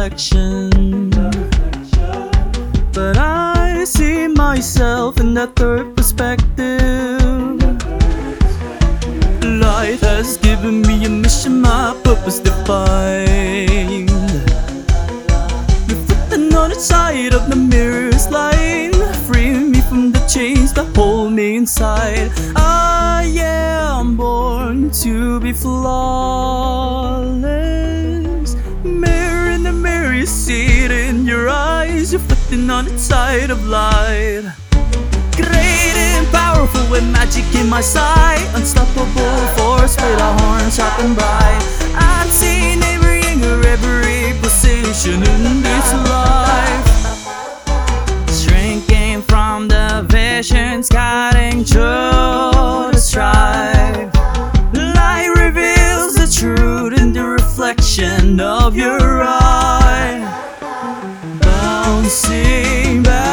reflection. But I see myself in that third perspective. Light has given me a mission, my purpose defined. Reflecting on the side of the mirror's light, free me from the chains that hold me inside. I am born to be flawless. Mirror in the mirror, you see it in your eyes, reflecting on the side of light. Great and powerful with magic in my sight, unstoppable force with our horns sharp and bright. I've seen every angle, every position in this life. Shrinking from the visions, cutting through the strife. Light reveals the truth in the reflection of your eye. Bouncing back